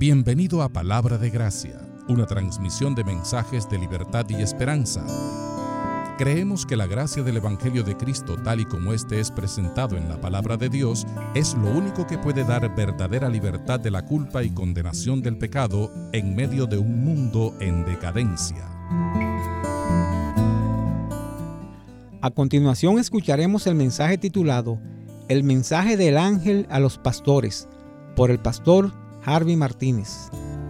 Bienvenido a Palabra de Gracia, una transmisión de mensajes de libertad y esperanza. Creemos que la gracia del Evangelio de Cristo, tal y como este es presentado en la Palabra de Dios, es lo único que puede dar verdadera libertad de la culpa y condenación del pecado en medio de un mundo en decadencia. A continuación escucharemos el mensaje titulado El mensaje del ángel a los pastores, por el pastor Harvey Martínez.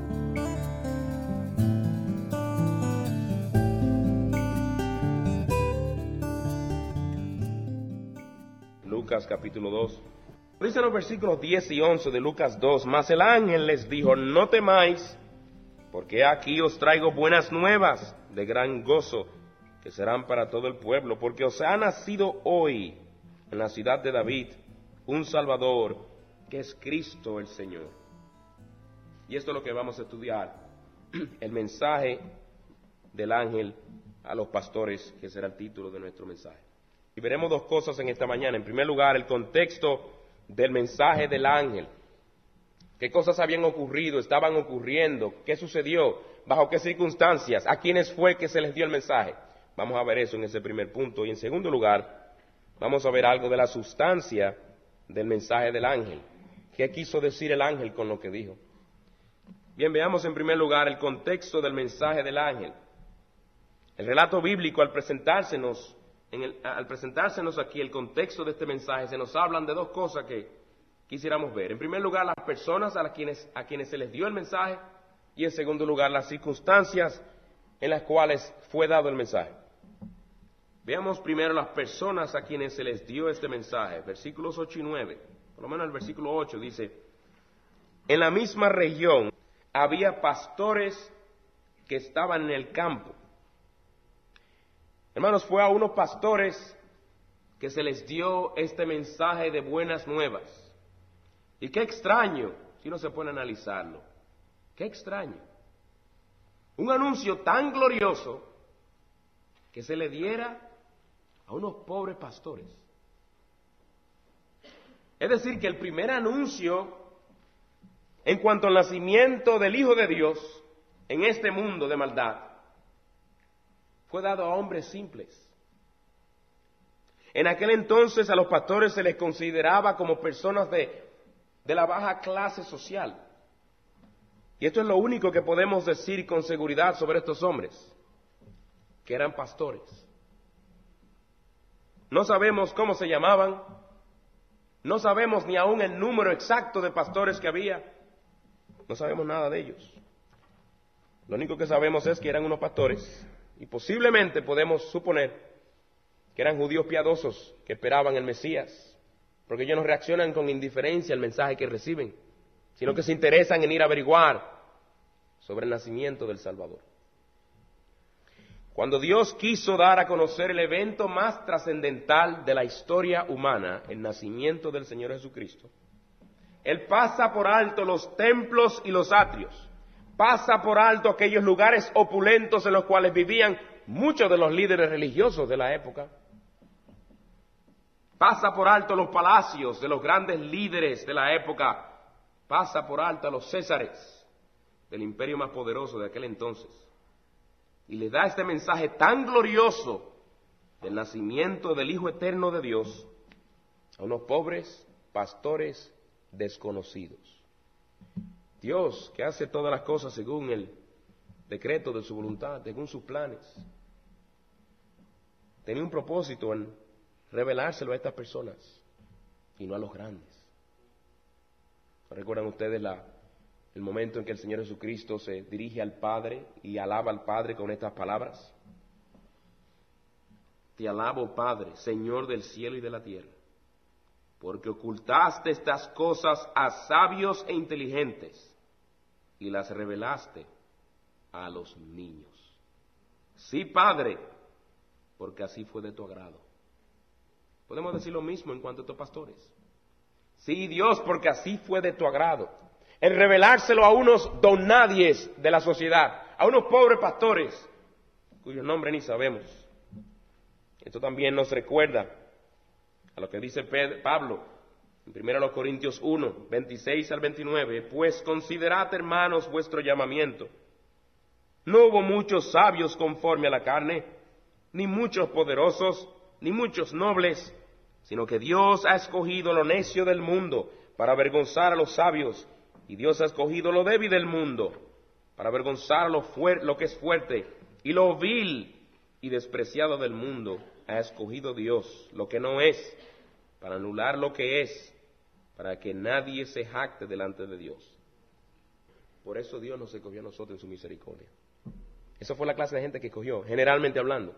Lucas capítulo 2. Dicen los versículos 10 y 11 de Lucas 2. Mas el ángel les dijo: no temáis, porque aquí os traigo buenas nuevas de gran gozo, que serán para todo el pueblo, porque os ha nacido hoy en la ciudad de David un Salvador, que es Cristo el Señor. Y esto es lo que vamos a estudiar, el mensaje del ángel a los pastores, que será el título de nuestro mensaje. Y veremos dos cosas en esta mañana. En primer lugar, el contexto del mensaje del ángel. ¿Qué cosas habían ocurrido, estaban ocurriendo? ¿Qué sucedió? ¿Bajo qué circunstancias? ¿A quiénes fue que se les dio el mensaje? Vamos a ver eso en ese primer punto. Y en segundo lugar, vamos a ver algo de la sustancia del mensaje del ángel. ¿Qué quiso decir el ángel con lo que dijo? Bien, veamos en primer lugar el contexto del mensaje del ángel. El relato bíblico, al presentársenos aquí el contexto de este mensaje, se nos hablan de dos cosas que quisiéramos ver. En primer lugar, las personas a quienes se les dio el mensaje, y en segundo lugar, las circunstancias en las cuales fue dado el mensaje. Veamos primero las personas a quienes se les dio este mensaje. Versículos 8 y 9, por lo menos el versículo 8 dice: en la misma región había pastores que estaban en el campo. Hermanos, fue a unos pastores que se les dio este mensaje de buenas nuevas. Y qué extraño, si uno se pone a analizarlo, qué extraño. Un anuncio tan glorioso que se le diera a unos pobres pastores. Es decir, que el primer anuncio en cuanto al nacimiento del Hijo de Dios en este mundo de maldad fue dado a hombres simples. En aquel entonces a los pastores se les consideraba como personas de la baja clase social. Y esto es lo único que podemos decir con seguridad sobre estos hombres, que eran pastores. No sabemos cómo se llamaban, no sabemos ni aún el número exacto de pastores que había, no sabemos nada de ellos. Lo único que sabemos es que eran unos pastores, y posiblemente podemos suponer que eran judíos piadosos que esperaban el Mesías, porque ellos no reaccionan con indiferencia al mensaje que reciben, sino que se interesan en ir a averiguar sobre el nacimiento del Salvador. Cuando Dios quiso dar a conocer el evento más trascendental de la historia humana, el nacimiento del Señor Jesucristo, Él pasa por alto los templos y los atrios, pasa por alto aquellos lugares opulentos en los cuales vivían muchos de los líderes religiosos de la época, pasa por alto los palacios de los grandes líderes de la época, pasa por alto a los césares del imperio más poderoso de aquel entonces, y le da este mensaje tan glorioso del nacimiento del Hijo Eterno de Dios a unos pobres pastores desconocidos. Dios, que hace todas las cosas según el decreto de su voluntad, según sus planes, tenía un propósito en revelárselo a estas personas y no a los grandes. ¿Recuerdan ustedes el momento en que el Señor Jesucristo se dirige al Padre y alaba al Padre con estas palabras? Te alabo, Padre, Señor del cielo y de la tierra, porque ocultaste estas cosas a sabios e inteligentes y las revelaste a los niños. Sí, Padre, porque así fue de tu agrado. Podemos decir lo mismo en cuanto a estos pastores. Sí, Dios, porque así fue de tu agrado. El revelárselo a unos donadies de la sociedad, a unos pobres pastores, cuyos nombres ni sabemos. Esto también nos recuerda a lo que dice Pablo En 1 Corintios 1, 26 al 29, pues considerad, hermanos, vuestro llamamiento. No hubo muchos sabios conforme a la carne, ni muchos poderosos, ni muchos nobles, sino que Dios ha escogido lo necio del mundo para avergonzar a los sabios, y Dios ha escogido lo débil del mundo para avergonzar a lo que es fuerte, y lo vil y despreciado del mundo ha escogido Dios, lo que no es, para anular lo que es, para que nadie se jacte delante de Dios. Por eso Dios nos escogió a nosotros en su misericordia. Esa fue la clase de gente que escogió, generalmente hablando.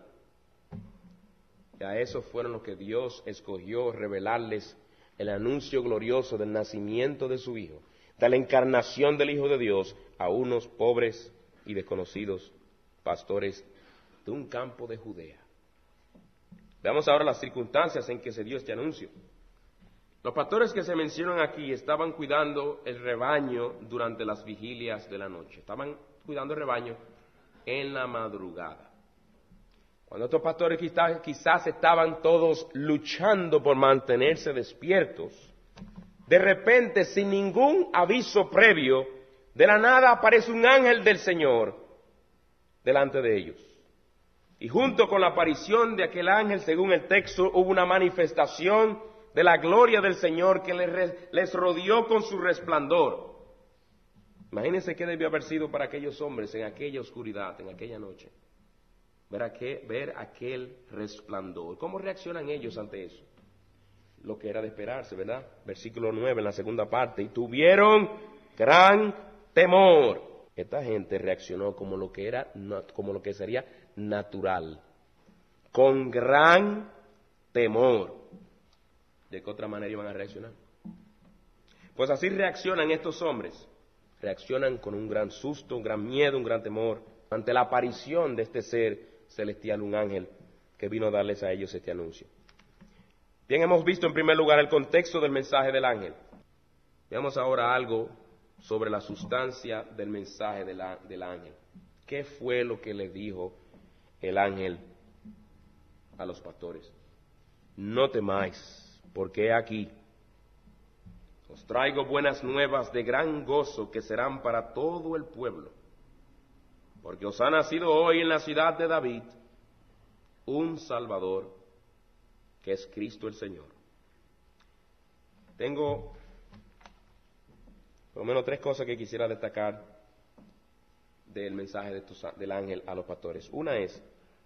Y a esos fueron los que Dios escogió revelarles el anuncio glorioso del nacimiento de su Hijo, de la encarnación del Hijo de Dios a unos pobres y desconocidos pastores de un campo de Judea. Veamos ahora las circunstancias en que se dio este anuncio. Los pastores que se mencionan aquí estaban cuidando el rebaño durante las vigilias de la noche. Estaban cuidando el rebaño en la madrugada. Cuando estos pastores quizás estaban todos luchando por mantenerse despiertos, de repente, sin ningún aviso previo, de la nada aparece un ángel del Señor delante de ellos. Y junto con la aparición de aquel ángel, según el texto, hubo una manifestación de la gloria del Señor que les rodeó con su resplandor. Imagínense qué debió haber sido para aquellos hombres en aquella oscuridad, en aquella noche. Ver aquel resplandor. ¿Cómo reaccionan ellos ante eso? Lo que era de esperarse, ¿verdad? Versículo 9 en la segunda parte. Y tuvieron gran temor. Esta gente reaccionó como lo que sería natural. Con gran temor. ¿De qué otra manera iban a reaccionar? Pues así reaccionan estos hombres. Reaccionan con un gran susto, un gran miedo, un gran temor ante la aparición de este ser celestial, un ángel que vino a darles a ellos este anuncio. Bien, hemos visto en primer lugar el contexto del mensaje del ángel. Veamos ahora algo sobre la sustancia del mensaje del ángel. ¿Qué fue lo que le dijo el ángel a los pastores? No temáis, porque he aquí, os traigo buenas nuevas de gran gozo que serán para todo el pueblo. Porque os ha nacido hoy en la ciudad de David un Salvador, que es Cristo el Señor. Tengo por lo menos 3 cosas que quisiera destacar del mensaje del ángel a los pastores. Una es,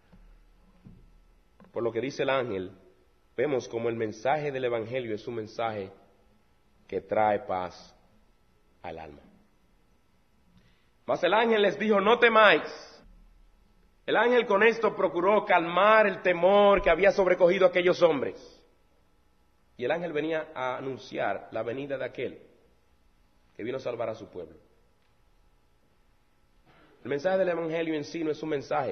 por lo que dice el ángel, vemos como el mensaje del Evangelio es un mensaje que trae paz al alma. Mas el ángel les dijo, no temáis. El ángel con esto procuró calmar el temor que había sobrecogido a aquellos hombres. Y el ángel venía a anunciar la venida de aquel que vino a salvar a su pueblo. El mensaje del Evangelio en sí no es un mensaje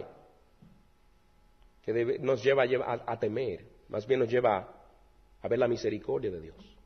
que nos lleva a temer, más bien nos lleva a ver la misericordia de Dios.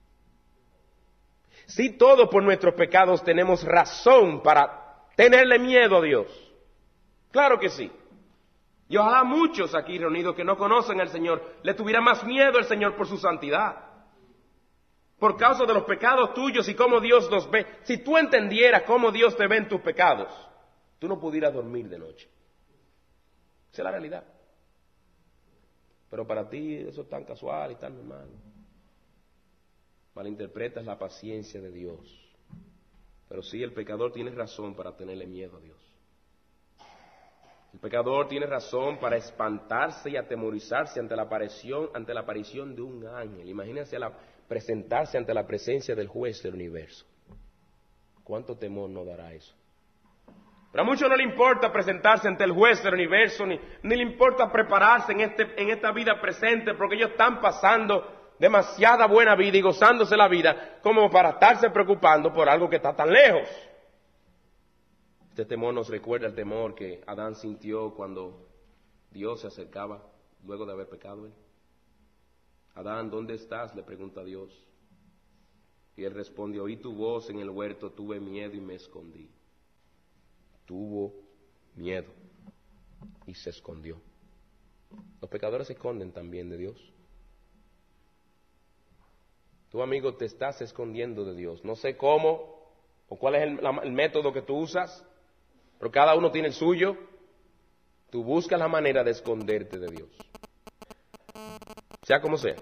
Si todos por nuestros pecados tenemos razón para tenerle miedo a Dios. Claro que sí. Y ojalá muchos aquí reunidos que no conocen al Señor le tuvieran más miedo al Señor por su santidad. Por causa de los pecados tuyos y cómo Dios los ve. Si tú entendieras cómo Dios te ve en tus pecados, tú no pudieras dormir de noche. Esa es la realidad. Pero para ti eso es tan casual y tan normal. Malinterpretas la paciencia de Dios. Pero sí, el pecador tiene razón para tenerle miedo a Dios. El pecador tiene razón para espantarse y atemorizarse ante la aparición de un ángel. Imagínense presentarse ante la presencia del juez del universo. ¿Cuánto temor nos dará eso? Pero a muchos no le importa presentarse ante el juez del universo, ni le importa prepararse en esta vida presente, porque ellos están pasando demasiada buena vida y gozándose la vida como para estarse preocupando por algo que está tan lejos. Este temor nos recuerda el temor que Adán sintió cuando Dios se acercaba luego de haber pecado él. Adán, ¿dónde estás?, le pregunta a Dios. Y él responde, oí tu voz en el huerto, tuve miedo y me escondí. Tuvo miedo y se escondió. Los pecadores se esconden también de Dios. Tú, amigo, te estás escondiendo de Dios. No sé cómo o cuál es el método que tú usas, pero cada uno tiene el suyo. Tú buscas la manera de esconderte de Dios, sea como sea.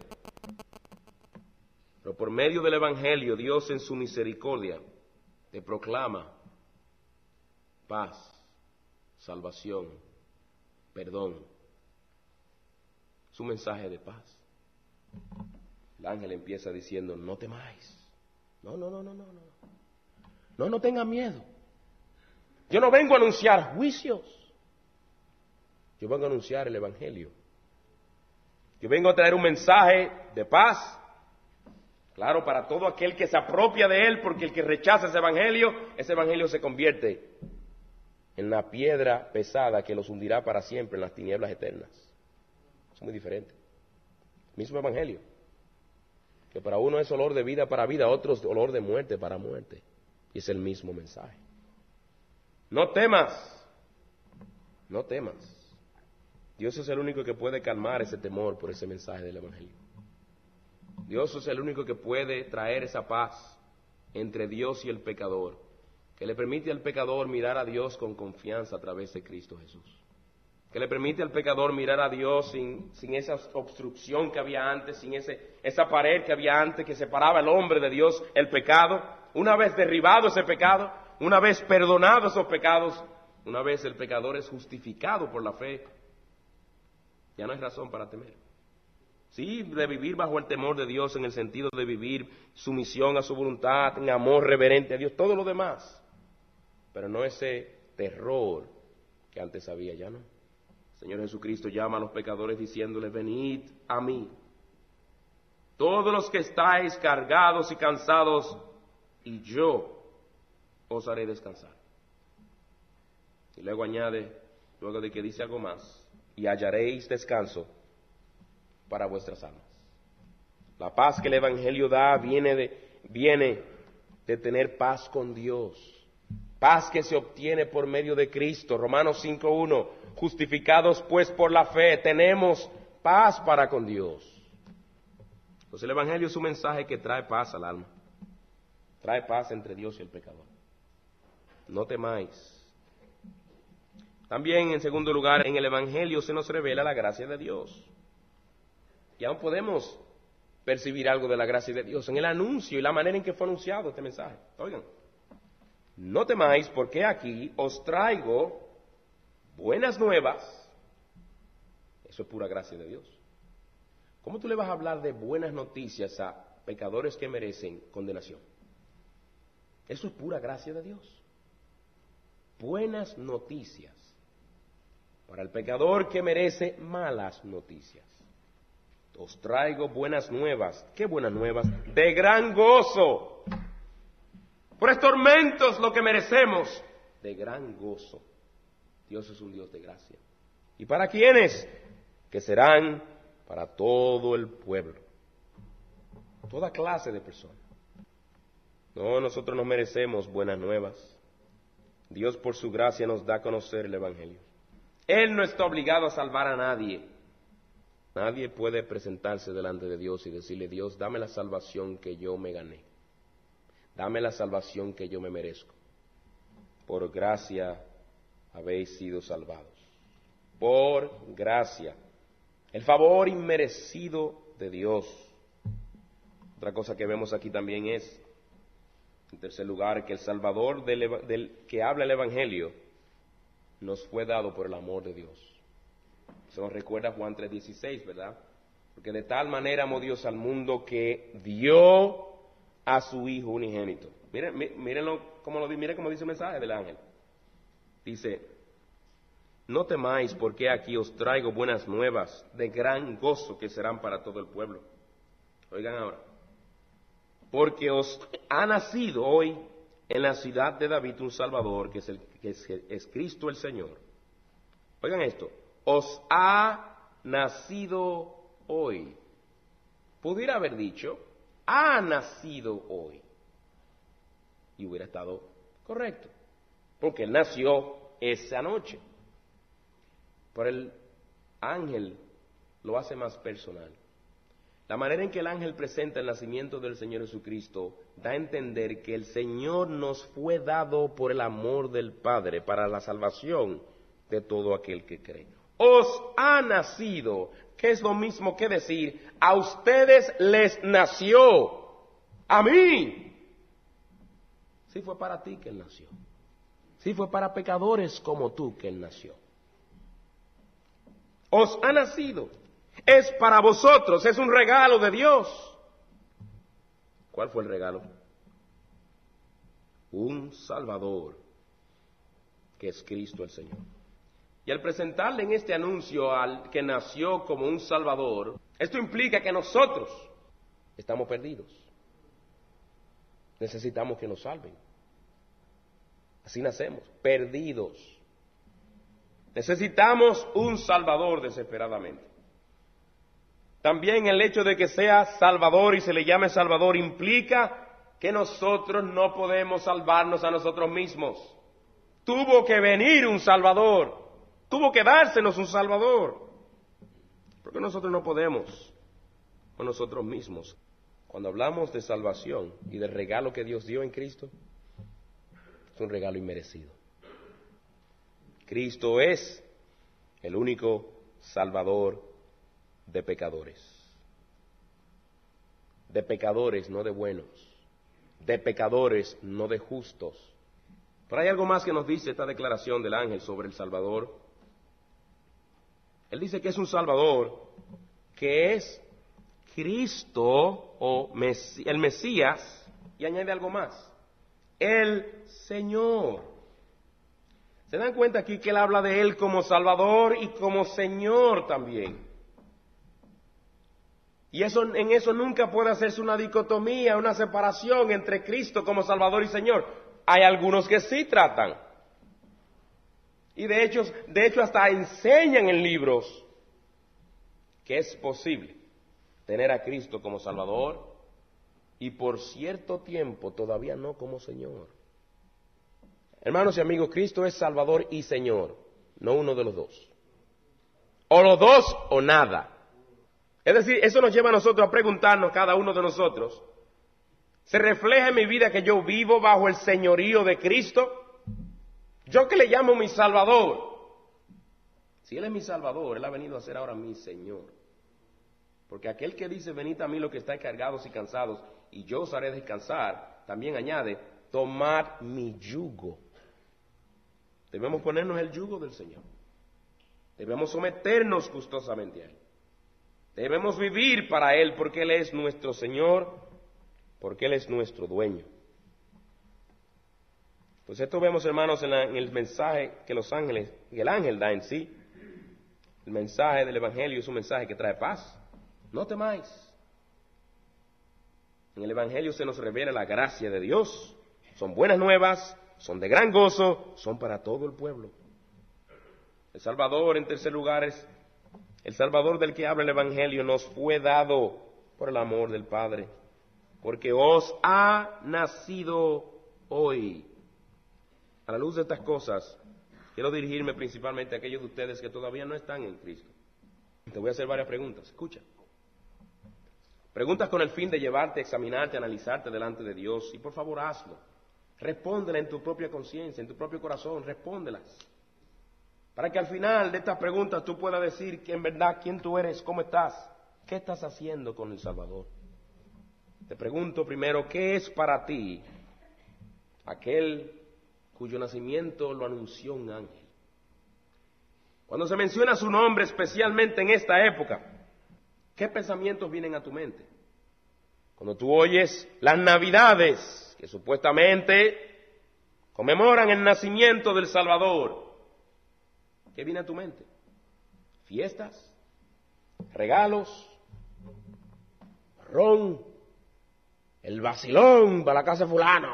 Pero por medio del Evangelio, Dios en su misericordia te proclama paz, salvación, perdón. Es un mensaje de paz. El ángel empieza diciendo, no temáis. No tengan miedo. Yo no vengo a anunciar juicios. Yo vengo a anunciar el Evangelio. Yo vengo a traer un mensaje de paz. Claro, para todo aquel que se apropia de él, porque el que rechaza ese Evangelio se convierte en la piedra pesada que los hundirá para siempre en las tinieblas eternas. Es muy diferente. El mismo Evangelio, que para uno es olor de vida para vida, otro es olor de muerte para muerte. Y es el mismo mensaje. No temas, no temas. Dios es el único que puede calmar ese temor por ese mensaje del Evangelio. Dios es el único que puede traer esa paz entre Dios y el pecador, que le permite al pecador mirar a Dios con confianza a través de Cristo Jesús. Que le permite al pecador mirar a Dios sin esa obstrucción que había antes, sin esa pared que había antes que separaba al hombre de Dios, el pecado. Una vez derribado ese pecado, una vez perdonado esos pecados, una vez el pecador es justificado por la fe, ya no hay razón para temer. Sí, de vivir bajo el temor de Dios en el sentido de vivir sumisión a su voluntad, en amor reverente a Dios, todo lo demás. Pero no ese terror que antes había, ya no. El Señor Jesucristo llama a los pecadores diciéndoles, venid a mí, todos los que estáis cargados y cansados, y yo os haré descansar. Y luego añade, luego de que dice algo más, y hallaréis descanso para vuestras almas. La paz que el Evangelio da viene de tener paz con Dios. Paz que se obtiene por medio de Cristo. Romanos 5:1, justificados pues por la fe, tenemos paz para con Dios. Pues el Evangelio es un mensaje que trae paz al alma. Trae paz entre Dios y el pecador. No temáis. También, en segundo lugar, en el Evangelio se nos revela la gracia de Dios. Y aún podemos percibir algo de la gracia de Dios en el anuncio y la manera en que fue anunciado este mensaje. Oigan, no temáis porque aquí os traigo buenas nuevas. Eso es pura gracia de Dios. ¿Cómo tú le vas a hablar de buenas noticias a pecadores que merecen condenación? Eso es pura gracia de Dios. Buenas noticias para el pecador que merece malas noticias. Os traigo buenas nuevas. ¿Qué buenas nuevas? De gran gozo. Por estos tormentos lo que merecemos, de gran gozo. Dios es un Dios de gracia. ¿Y para quiénes? Que serán para todo el pueblo. Toda clase de personas. No, nosotros no merecemos buenas nuevas. Dios por su gracia nos da a conocer el Evangelio. Él no está obligado a salvar a nadie. Nadie puede presentarse delante de Dios y decirle, Dios, dame la salvación que yo me gané. Dame la salvación que yo me merezco. Por gracia habéis sido salvados. Por gracia. El favor inmerecido de Dios. Otra cosa que vemos aquí también es, en tercer lugar, que el Salvador del que habla el Evangelio nos fue dado por el amor de Dios. Eso nos recuerda Juan 3:16, ¿verdad? Porque de tal manera amó Dios al mundo que dio a su Hijo unigénito. Miren cómo dice el mensaje del ángel. Dice, no temáis porque aquí os traigo buenas nuevas de gran gozo que serán para todo el pueblo. Oigan ahora. Porque os ha nacido hoy en la ciudad de David un Salvador, que es Cristo el Señor. Oigan esto. Os ha nacido hoy. Pudiera haber dicho, ha nacido hoy. Y hubiera estado correcto. Porque Él nació esa noche. Pero el ángel lo hace más personal. La manera en que el ángel presenta el nacimiento del Señor Jesucristo da a entender que el Señor nos fue dado por el amor del Padre para la salvación de todo aquel que cree. Os ha nacido, que es lo mismo que decir, a ustedes les nació, a mí. Sí fue para ti que Él nació. Sí fue para pecadores como tú que Él nació. Os ha nacido. Es para vosotros, es un regalo de Dios. ¿Cuál fue el regalo? Un Salvador, que es Cristo el Señor. Y al presentarle en este anuncio al que nació como un Salvador, esto implica que nosotros estamos perdidos. Necesitamos que nos salven. Así nacemos, perdidos. Necesitamos un Salvador desesperadamente. También el hecho de que sea Salvador y se le llame Salvador implica que nosotros no podemos salvarnos a nosotros mismos. Tuvo que venir un Salvador, tuvo que dársenos un Salvador, porque nosotros no podemos con nosotros mismos. Cuando hablamos de salvación y del regalo que Dios dio en Cristo, es un regalo inmerecido. Cristo es el único Salvador de pecadores. De pecadores, no de buenos. De pecadores, no de justos. Pero hay algo más que nos dice esta declaración del ángel sobre el Salvador. Él dice que es un Salvador que es Cristo o el Mesías, y añade algo más, el Señor. ¿Se dan cuenta aquí que él habla de él como Salvador y como Señor también? Y en eso nunca puede hacerse una dicotomía, una separación entre Cristo como Salvador y Señor. Hay algunos que sí tratan. Y de hecho hasta enseñan en libros que es posible tener a Cristo como Salvador y por cierto tiempo todavía no como Señor. Hermanos y amigos, Cristo es Salvador y Señor, no uno de los dos. O los dos o nada. Es decir, eso nos lleva a nosotros a preguntarnos, cada uno de nosotros, ¿se refleja en mi vida que yo vivo bajo el señorío de Cristo? Yo que le llamo mi Salvador. Si Él es mi Salvador, Él ha venido a ser ahora mi Señor. Porque aquel que dice, venid a mí los que estáis cargados y cansados, y yo os haré descansar, también añade, tomad mi yugo. Debemos ponernos el yugo del Señor. Debemos someternos gustosamente a Él. Debemos vivir para Él porque Él es nuestro Señor, porque Él es nuestro dueño. Pues esto vemos, hermanos, en el mensaje que el ángel da en sí. El mensaje del Evangelio es un mensaje que trae paz. No temáis. En el Evangelio se nos revela la gracia de Dios. Son buenas nuevas, son de gran gozo, son para todo el pueblo. El Salvador, en tercer lugar, es el Salvador del que habla el Evangelio, nos fue dado por el amor del Padre, porque os ha nacido hoy. A la luz de estas cosas, quiero dirigirme principalmente a aquellos de ustedes que todavía no están en Cristo. Te voy a hacer varias preguntas, escucha. Preguntas con el fin de llevarte, examinarte, analizarte delante de Dios, y por favor hazlo. Respóndelas en tu propia conciencia, en tu propio corazón, respóndelas. Para que al final de estas preguntas tú puedas decir que en verdad quién tú eres, cómo estás, qué estás haciendo con el Salvador. Te pregunto primero, ¿qué es para ti aquel cuyo nacimiento lo anunció un ángel? Cuando se menciona su nombre, especialmente en esta época, ¿qué pensamientos vienen a tu mente? Cuando tú oyes las Navidades, que supuestamente conmemoran el nacimiento del Salvador, ¿qué viene a tu mente? ¿Fiestas? ¿Regalos? ¿Ron? ¿El vacilón para la casa de fulano?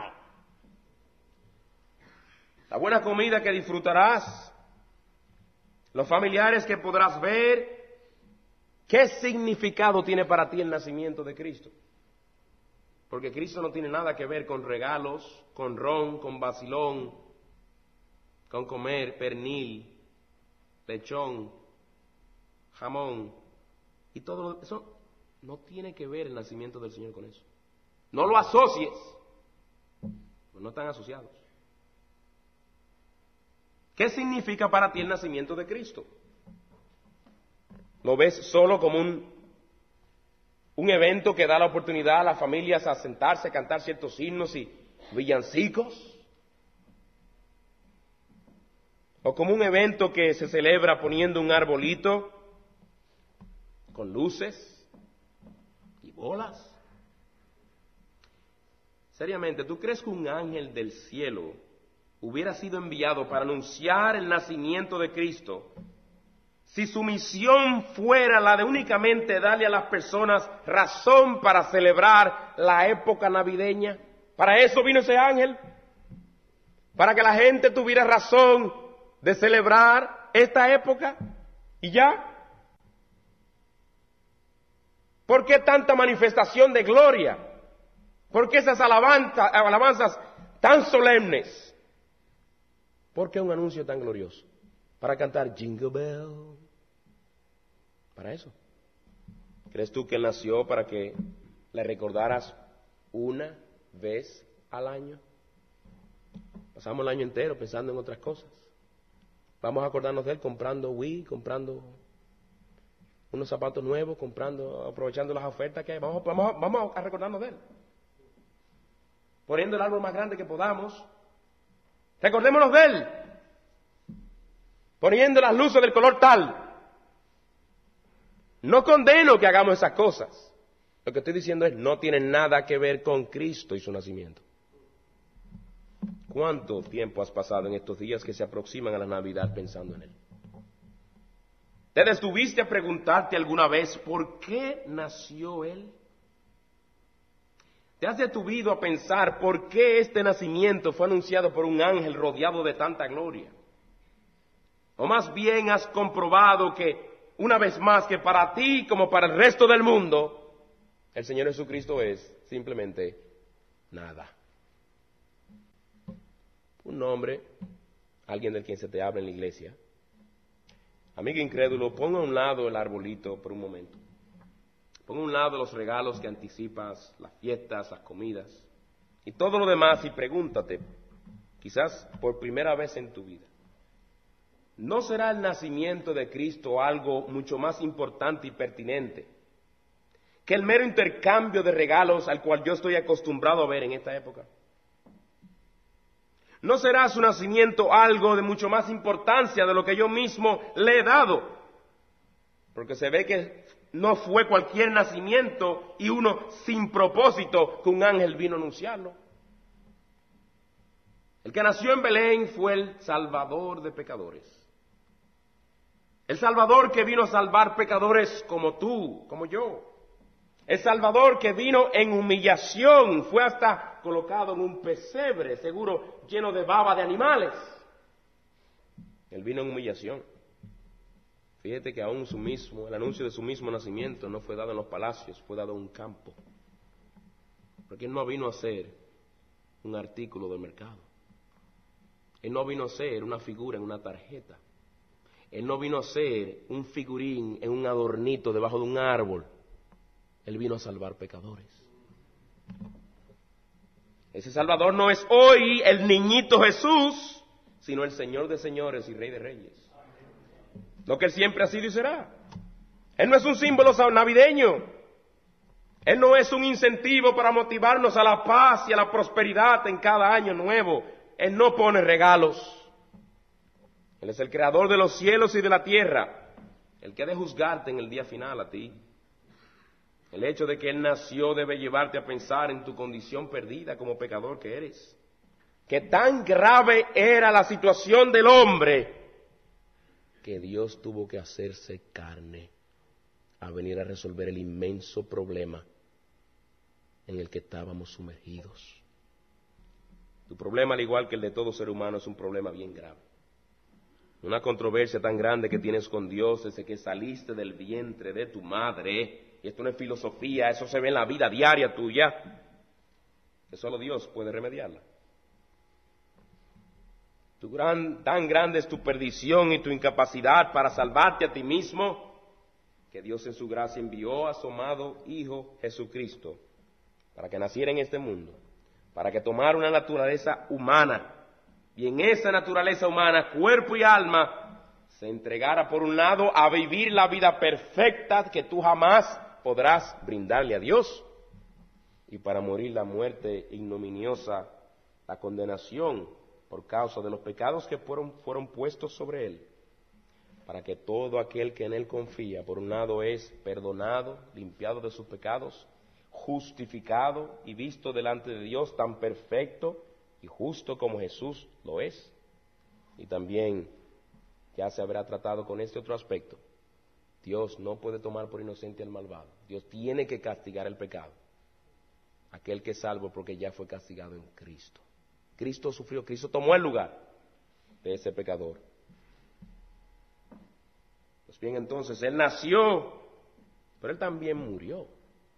¿La buena comida que disfrutarás? ¿Los familiares que podrás ver? ¿Qué significado tiene para ti el nacimiento de Cristo? Porque Cristo no tiene nada que ver con regalos, con ron, con vacilón, con comer pernil, lechón, jamón, y todo eso No tiene que ver el nacimiento del Señor con eso. No lo asocies, pues no están asociados. ¿Qué significa para ti el nacimiento de Cristo? ¿Lo ves solo como un evento que da la oportunidad a las familias a sentarse, a cantar ciertos himnos y villancicos? ¿O como un evento que se celebra poniendo un arbolito con luces y bolas? Seriamente, ¿tú crees que un ángel del cielo hubiera sido enviado para anunciar el nacimiento de Cristo si su misión fuera la de únicamente darle a las personas razón para celebrar la época navideña? ¿Para eso vino ese ángel? ¿Para que la gente tuviera razón de celebrar esta época? ¿Y ya? ¿Por qué tanta manifestación de gloria? ¿Por qué esas alabanzas tan solemnes? ¿Por qué un anuncio tan glorioso? Para cantar Jingle Bell. Para eso. ¿Crees tú que él nació para que le recordaras una vez al año? Pasamos el año entero pensando en otras cosas. Vamos a acordarnos de él comprando Wii, comprando unos zapatos nuevos, aprovechando las ofertas que hay. Vamos a recordarnos de él. Poniendo el árbol más grande que podamos. Recordémonos de él. Poniendo las luces del color tal. No condeno que hagamos esas cosas. Lo que estoy diciendo es, no tiene nada que ver con Cristo y su nacimiento. ¿Cuánto tiempo has pasado en estos días que se aproximan a la Navidad pensando en él? ¿Te detuviste a preguntarte alguna vez por qué nació él? ¿Te has detuvido a pensar por qué este nacimiento fue anunciado por un ángel rodeado de tanta gloria? ¿O más bien has comprobado que, una vez más, que para ti como para el resto del mundo, el Señor Jesucristo es simplemente nada? Un nombre, alguien del quien se te habla en la iglesia. Amigo incrédulo, ponga a un lado el arbolito por un momento. Ponga a un lado los regalos que anticipas, las fiestas, las comidas y todo lo demás y pregúntate, quizás por primera vez en tu vida, ¿no será el nacimiento de Cristo algo mucho más importante y pertinente que el mero intercambio de regalos al cual yo estoy acostumbrado a ver en esta época? ¿No será su nacimiento algo de mucho más importancia de lo que yo mismo le he dado? Porque se ve que no fue cualquier nacimiento y uno sin propósito que un ángel vino a anunciarlo. El que nació en Belén fue el Salvador de pecadores. El Salvador que vino a salvar pecadores como tú, como yo. El Salvador que vino en humillación, fue hasta colocado en un pesebre, seguro lleno de baba de animales. Él vino en humillación. Fíjate que aún el anuncio de su mismo nacimiento no fue dado en los palacios, fue dado en un campo. Porque él no vino a ser un artículo del mercado. Él no vino a ser una figura en una tarjeta. Él no vino a ser un figurín en un adornito debajo de un árbol. Él vino a salvar pecadores. Ese Salvador no es hoy el niñito Jesús, sino el Señor de señores y Rey de reyes. Lo que Él siempre ha sido y será. Él no es un símbolo navideño. Él no es un incentivo para motivarnos a la paz y a la prosperidad en cada año nuevo. Él no pone regalos. Él es el creador de los cielos y de la tierra, el que ha de juzgarte en el día final a ti. El hecho de que Él nació debe llevarte a pensar en tu condición perdida como pecador que eres. Que tan grave era la situación del hombre que Dios tuvo que hacerse carne a venir a resolver el inmenso problema en el que estábamos sumergidos. Tu problema, al igual que el de todo ser humano, es un problema bien grave. Una controversia tan grande que tienes con Dios desde que saliste del vientre de tu madre. Y esto no es filosofía, eso se ve en la vida diaria tuya, que solo Dios puede remediarla. Tan grande es tu perdición y tu incapacidad para salvarte a ti mismo, que Dios en su gracia envió a su amado Hijo Jesucristo para que naciera en este mundo, para que tomara una naturaleza humana, y en esa naturaleza humana, cuerpo y alma, se entregara por un lado a vivir la vida perfecta que tú jamás podrás brindarle a Dios, y para morir la muerte ignominiosa, la condenación por causa de los pecados que fueron puestos sobre él, para que todo aquel que en él confía, por un lado es perdonado, limpiado de sus pecados, justificado y visto delante de Dios tan perfecto y justo como Jesús lo es. Y también ya se habrá tratado con este otro aspecto. Dios no puede tomar por inocente al malvado. Dios tiene que castigar el pecado. Aquel que es salvo porque ya fue castigado en Cristo. Cristo sufrió, Cristo tomó el lugar de ese pecador. Pues bien, entonces, Él nació, pero Él también murió.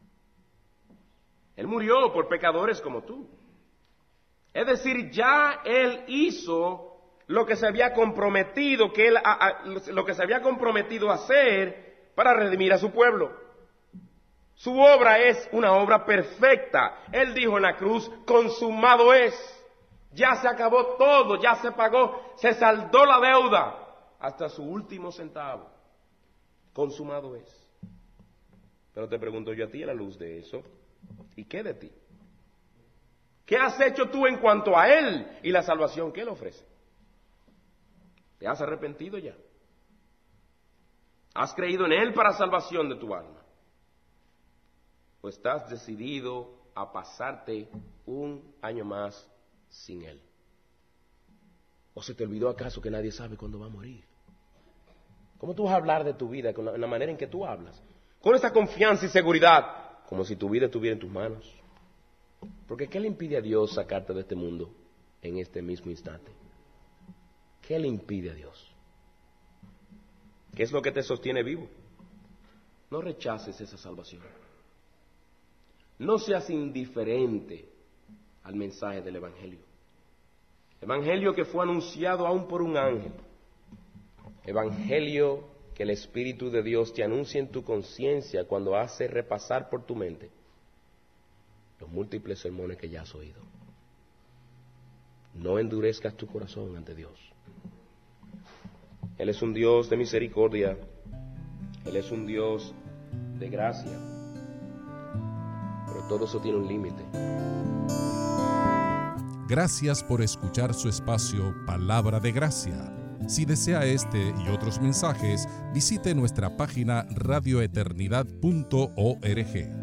Él murió por pecadores como tú. Es decir, ya Él hizo lo que se había comprometido, lo que se había comprometido a hacer para redimir a su pueblo. Su obra es una obra perfecta. Él dijo en la cruz, consumado es. Ya se acabó todo, ya se pagó, se saldó la deuda hasta su último centavo. Consumado es. Pero te pregunto yo a ti a la luz de eso, ¿y qué de ti? ¿Qué has hecho tú en cuanto a Él y la salvación que Él ofrece? ¿Te has arrepentido ya? ¿Has creído en Él para salvación de tu alma? ¿O estás decidido a pasarte un año más sin Él? ¿O se te olvidó acaso que nadie sabe cuándo va a morir? ¿Cómo tú vas a hablar de tu vida con la manera en que tú hablas? Con esa confianza y seguridad, como si tu vida estuviera en tus manos. Porque ¿qué le impide a Dios sacarte de este mundo en este mismo instante? ¿Qué le impide a Dios? ¿Qué es lo que te sostiene vivo? No rechaces esa salvación. No seas indiferente al mensaje del Evangelio. Evangelio que fue anunciado aún por un ángel. Evangelio que el Espíritu de Dios te anuncia en tu conciencia cuando hace repasar por tu mente los múltiples sermones que ya has oído. No endurezcas tu corazón ante Dios. Él es un Dios de misericordia. Él es un Dios de gracia. Pero todo eso tiene un límite. Gracias por escuchar su espacio Palabra de Gracia. Si desea este y otros mensajes, visite nuestra página radioeternidad.org.